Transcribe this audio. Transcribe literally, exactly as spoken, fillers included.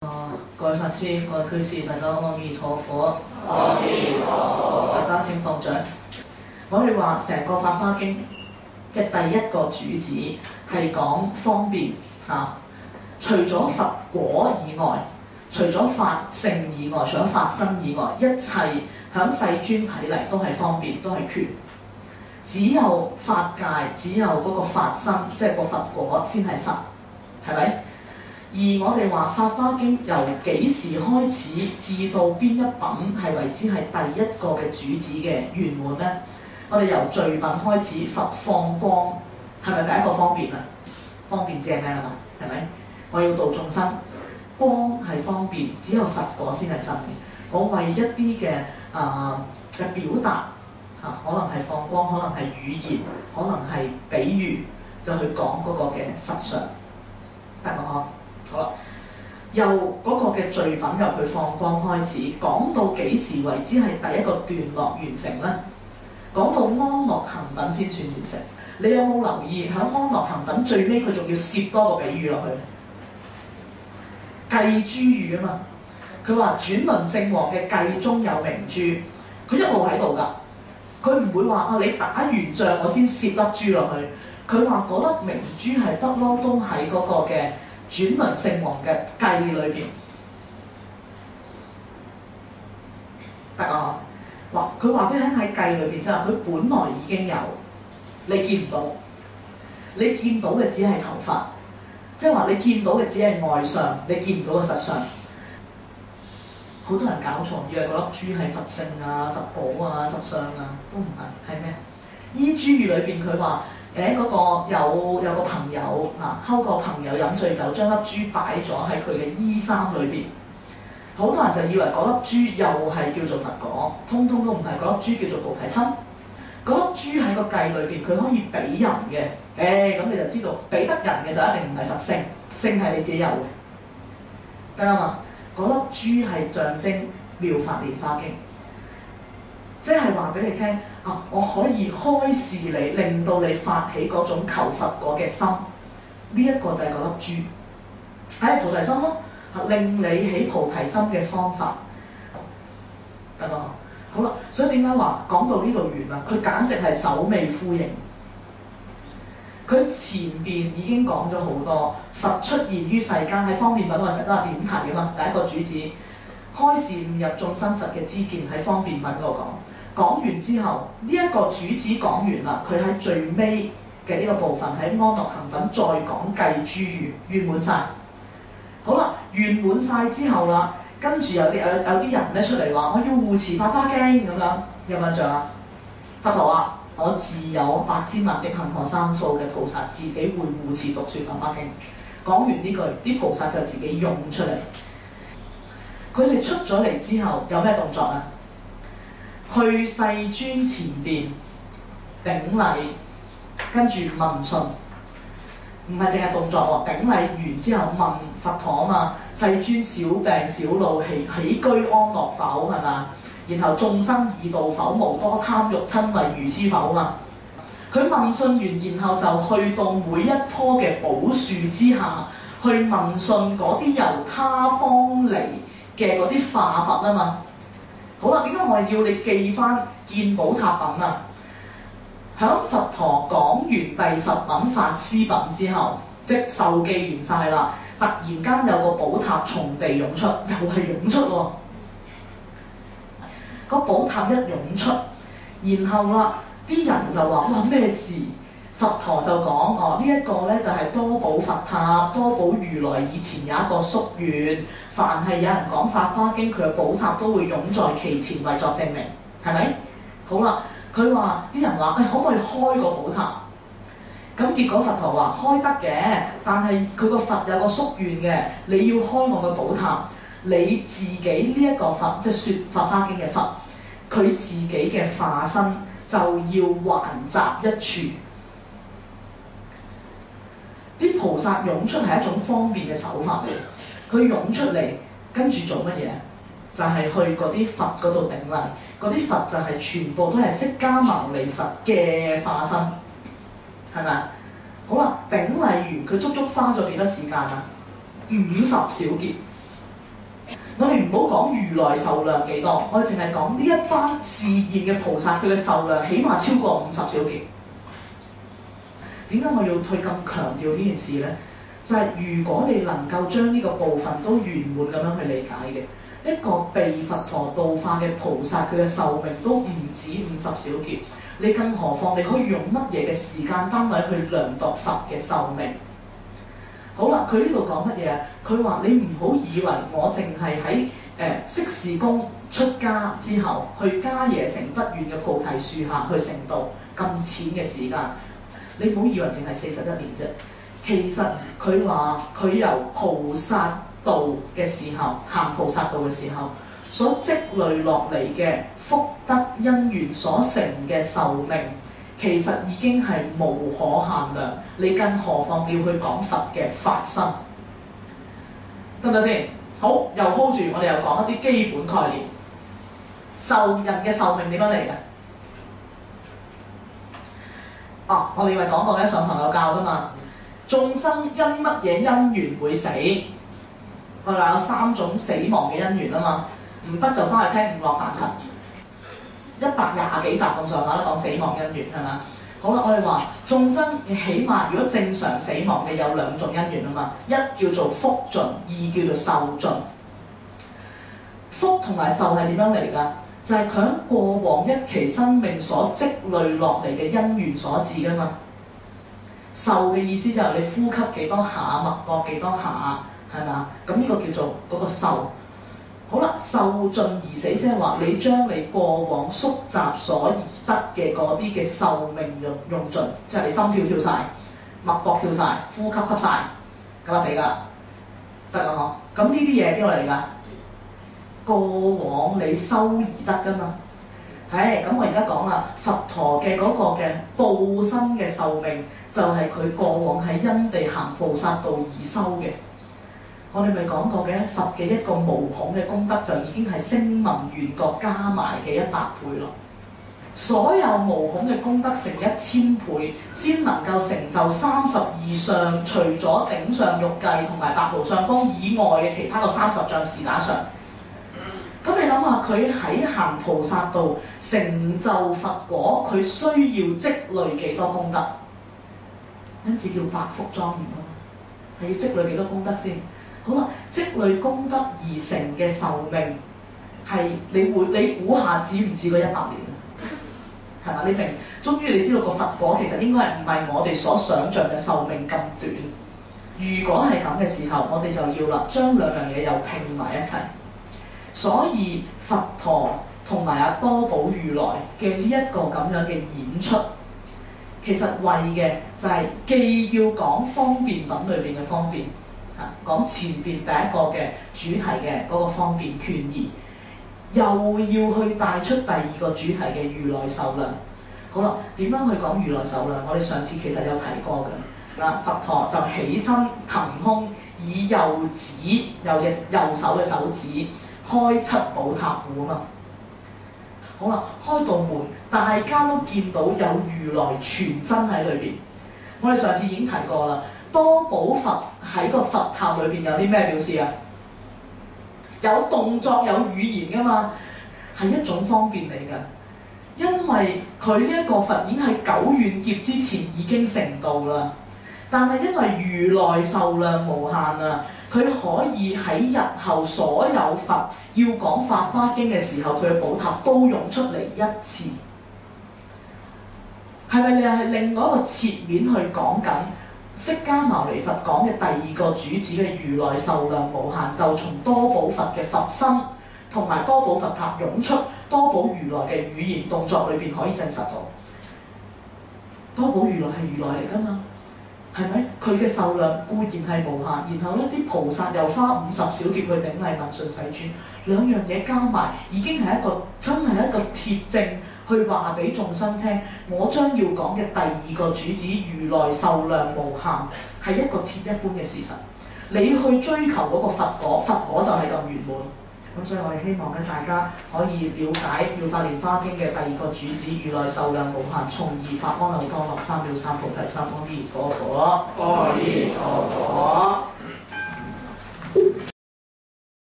啊，各位法師、各位居士，大家阿彌陀佛。 阿彌陀佛。 大家請放掌。我哋話成個《法華經》嘅第一個主旨係講方便啊，除咗佛果以外，除咗法性以外，除咗法身以外，一切響世尊睇嚟都係方便，都係權。只有法界，只有嗰個法身，即係個佛果先係實，係咪？而我哋話《法華經》由幾時開始至到邊一品係為之係第一個嘅主旨嘅圓滿呢？我哋由序品開始，佛放光係咪第一個方便啊？方便即係咩啊嘛？係咪？我要度眾生，光係方便，只有佛果先係真嘅。我為一啲嘅啊嘅表達嚇、啊，可能係放光，可能係語言，可能係比喻，就去講嗰個嘅實相，得唔得？好啦，由嗰個嘅序品由佢放光開始，講到幾時為之係第一個段落完成呢？講到安樂行品先算完成。你有冇留意喺安樂行品最尾佢仲要攝多個比喻落去？髻珠喻啊嘛，佢話轉輪聖王嘅髻中有明珠，佢一路喺度㗎，佢唔會話啊你打完仗我先攝粒珠落去，佢話嗰粒明珠係不嬲都喺嗰個嘅轉輪聖王嘅髻裏邊，得啊！哇！佢話俾你聽喺髻裏邊，即係佢本來已經有，你見唔到，你見到嘅只係頭髮，即係話你見到嘅只係外相，你見唔到嘅實相。好多人搞錯，以為嗰粒珠係佛性啊、佛寶啊、實相啊，都唔係，係咩？依珠喻裏邊佢話。誒嗰個有有個朋友啊，溝個朋友飲醉酒，將粒珠擺咗喺佢嘅衣衫裏邊。好多人就以為嗰粒珠又係叫做佛果，通通都唔係。嗰粒珠叫做菩提心。嗰粒珠喺個髻裏邊，佢可以俾人嘅。誒咁你就知道，俾得人嘅就一定唔係佛性，性係你自己有嘅，得啦嘛？嗰粒珠係象徵妙法蓮華經，即係話俾你聽。啊！我可以開示你，令到你發起嗰種求佛果嘅心，呢、這、一個就係嗰粒珠，係菩提心咯，令你起菩提心嘅方法，得咯。好啦，所以點解話講到呢度完啦？佢簡直係首尾呼應。佢前邊已經講咗好多，佛出現於世間喺方便品，我成日都話點提啊嘛。第一個主旨，開示悟入眾生佛嘅知見喺方便品嗰度講。講完之後，呢、這、一個主旨講完啦，佢喺最尾嘅呢個部分喺安樂行品再講髻珠喻圓滿晒。好啦，圓滿晒之後啦，跟住有啲有有啲人咧出嚟話：我要護持法華經咁樣，有冇印象啊？佛陀話：我自有百千萬億恒河沙數嘅菩薩，自己會護持讀説法華經。講完呢句，啲菩薩就自己用出嚟。佢哋出咗嚟之後，有咩動作啊？去世尊前邊頂禮，跟住問訊，唔係淨係動作喎。頂禮完之後問佛陀啊嘛，世尊小病小惱起起居安樂否係嘛？然後眾生已度否？無多貪欲瞋恚愚痴否嘛？佢問訊完，然後就去到每一棵嘅寶樹之下，去問訊嗰啲由他方嚟嘅嗰啲化佛啊嘛。好啦，點解我係要你記翻見寶塔品啊？響佛陀講完第十品法師品之後，即受記完晒啦，突然間有個寶塔從地湧出，又係湧出喎。個寶塔一湧出，然後啦，啲人就話：哇，咩事？佛陀就講：哦，呢、這、一個咧就係多寶佛塔，多寶如來以前有一個夙願，凡係有人講法華經，佢嘅寶塔都會湧在其前為作證明，係咪？好啦，佢話啲人話：誒、哎，可唔可以開個寶塔？咁結果佛陀話：開得嘅，但係佢個佛有個夙願嘅，你要開我嘅寶塔，你自己呢一個佛，即係説法華經嘅佛，佢自己嘅化身就要還習一處。啲菩薩湧出係一種方便嘅手法嚟，佢湧出嚟跟住做乜嘢？就係、是、去嗰啲佛嗰度頂禮，嗰啲佛就係全部都係釋迦牟尼佛嘅化身，係咪啊？好啦，頂禮完佢足足花咗幾多時間啊？五十小劫。 我哋唔好講如來壽量幾多，我哋淨係講呢一班示現嘅菩薩，佢嘅壽量起碼超過五十小劫。點解我要去咁強調呢件事呢？就係、是、如果你能夠將呢個部分都圓滿咁樣去理解嘅，一個被佛陀度化嘅菩薩，佢嘅壽命都唔止五十小劫。你更何況你可以用乜嘢嘅時間單位去量度佛嘅壽命？好啦，佢呢度講乜嘢啊？佢話你唔好以為我淨係喺誒釋事公出家之後，去迦耶城不遠嘅菩提樹下去成道咁淺嘅時間。你唔好以為淨係四十一年啫。其實佢話佢由菩薩道嘅時候，行菩薩道嘅時候，所積累落嚟嘅福德因緣所成嘅壽命，其實已經係無可限量。你更何況要去講佛嘅法身，得唔得先？好，又 hold 住，我哋又講一啲基本概念。壽人嘅壽命點樣嚟嘅？啊，我哋以為講過咧，上堂有教噶嘛。眾生因乜嘢因緣會死？我哋話有三種死亡嘅因緣啊嘛。唔得就翻去聽五樂凡塵，一百廿幾集咁上下都講死亡因緣係嘛？好啦，我哋話眾生起碼如果正常死亡嘅有兩種因緣啊嘛，一叫做福盡，二叫做壽盡。福同埋壽係點樣嚟㗎？就係佢喺過往一期生命所積累落嚟嘅因緣所致㗎嘛。壽嘅意思就係你呼吸幾多下，脈搏幾多下，係嘛？咁呢個叫做嗰個壽。好啦，壽盡而死，即係話你將你過往宿集所得嘅嗰啲嘅壽命用用盡，即係你心跳跳晒、脈搏跳晒、呼吸吸晒，咁啊死㗎，得啦嗬。咁呢啲嘢邊度嚟㗎？過往你修而得㗎嘛。係，咁我而家講啦，佛陀嘅嗰個嘅報身嘅壽命，就係、是、佢過往喺因地行菩薩道而修嘅。我哋咪講過嘅，佛嘅一個無孔嘅功德就已經係聲聞緣覺加埋嘅一百倍咯。所有無孔嘅功德成一千倍，先能夠成就三十二相，除咗頂上玉髻同埋白無上光以外嘅其他個三十障是打相。咁你諗下，佢喺行菩薩道成就佛果，佢需要積累幾多功德？因此叫百福莊嚴啊嘛，係要積累幾多功德先？好啦，積累功德而成嘅壽命係你會你估下止唔止個一百年啊？係嘛？你明？終於你知道個佛果其實應該係唔係我哋所想像嘅壽命咁短。如果係咁嘅時候，我哋就要啦，將兩樣嘢又拼埋一齊。所以佛陀同埋阿多寶如來嘅呢一個咁樣嘅演出，其實為嘅就係既要講方便品裏邊嘅方便。講前邊第一個嘅主題嘅嗰個方便權宜，又要去帶出第二個主題嘅如來壽量。好啦，點樣去講如來壽量？我哋上次其實有提過嘅。嗱，佛陀就起身騰空，以右指右隻右手嘅手指開七寶塔戶啊嘛。好啦，開道門，大家都見到有如來全真喺裏邊。我哋上次已經提過啦。多寶佛喺個佛塔裏邊有啲咩表示啊？有動作有語言噶嘛，係一種方便嚟㗎。因為佢呢一個佛已經喺久遠劫之前已經成道啦，但係因為如來壽量無限啊，佢可以喺日後所有佛要講法華經嘅時候，佢嘅寶塔都湧出嚟一次。係咪你又係另外一個切面去講緊？釋迦牟尼佛講嘅第二個主旨嘅如來壽量無限，就從多寶佛嘅佛身同埋多寶佛塔湧出多寶如來嘅語言動作裏邊可以證實到，多寶如來係如來嚟㗎嘛？係咪？佢嘅壽量固然係無限，然後呢啲菩薩又花五十小劫去頂禮問訊世尊，兩樣嘢加埋已經係一個真係一個鐵證。去話俾眾生聽，我將要講嘅第二個主旨如來壽量無限，係一個鐵一般嘅事實。你去追求嗰個佛果，佛果就係咁圓滿。咁所以我哋希望咧，大家可以了解《妙法蓮華經》嘅第二個主旨如來壽量無限，從而發阿耨多羅三藐三菩提心。阿彌陀佛， 阿彌陀佛。